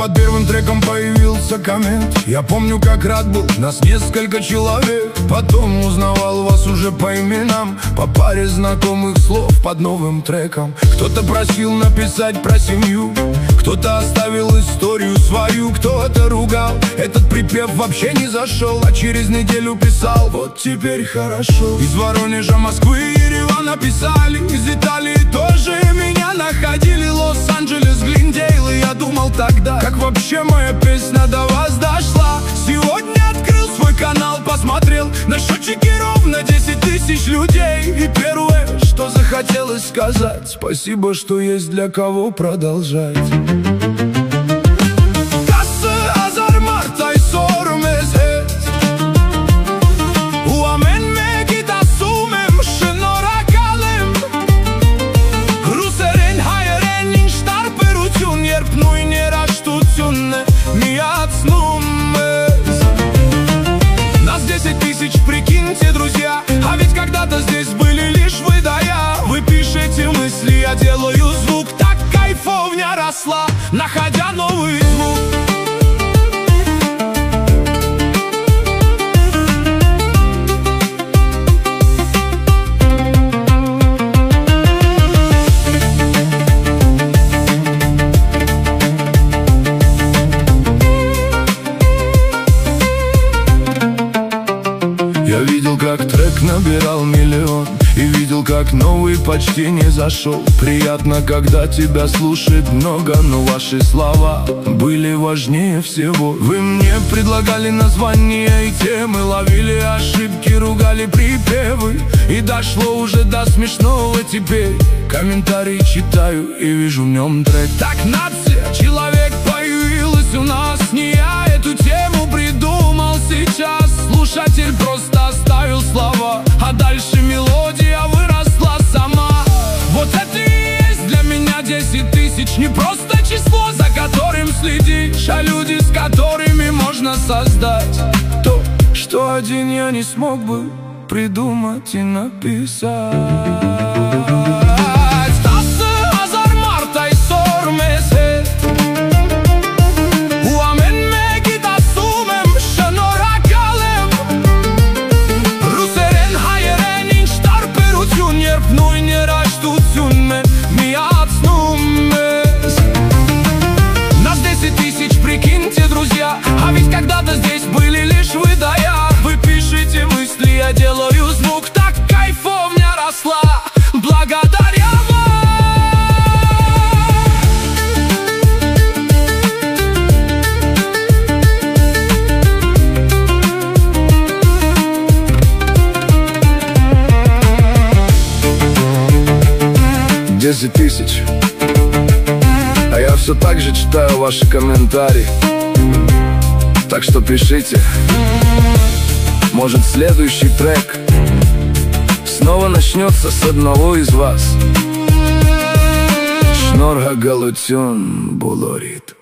под первым треком появился коммент. Я помню, как рад был, нас несколько человек. Потом узнавал вас уже по именам, по паре знакомых слов под новым треком. Кто-то просил написать про семью, кто-то оставил историю свою, кто-то ругал, этот припев вообще не зашел, а через неделю писал: вот теперь хорошо. Из Воронежа, Москвы, Еревана писали, из Италии тоже меня находили, Лос-Анджелес, Глиндейл. И я думал тогда, как вообще моя песня до вас дошла. Сегодня открыл свой канал, посмотрел, на счетчике ровно 10 тысяч людей. И первое, что захотелось сказать: спасибо, что есть для кого продолжать. Нас 10 тысяч, прикиньте, друзья, а ведь когда-то здесь были лишь вы да я. Вы пишете мысли, я делаю звук, так кайфовня росла, находя новый звук. Я видел, как трек набирал миллион, и видел, как новый почти не зашел. Приятно, когда тебя слушает много, но ваши слова были важнее всего. Вы мне предлагали названия и темы, ловили ошибки, ругали припевы. И дошло уже до смешного теперь. Комментарии читаю и вижу в нем трек. Так, нация, человек появилась у нас, не я эту тему придумал сейчас. Слушатель просто оставил слова, а дальше мелодия выросла сама. Вот это и есть для меня 10 тысяч. Не просто число, за которым следишь, а люди, с которыми можно создать то, что один я не смог бы придумать и написать. Нас 10 тысяч, прикиньте, друзья, а ведь когда-то здесь были лишь вы да я. Вы пишете мысли, я делаю звук, так кайфовня росла, благодаря вам. 10 тысяч, а я все так же читаю ваши комментарии. Так что пишите, может, следующий трек снова начнется с одного из вас. Шнорга галутюн булорит.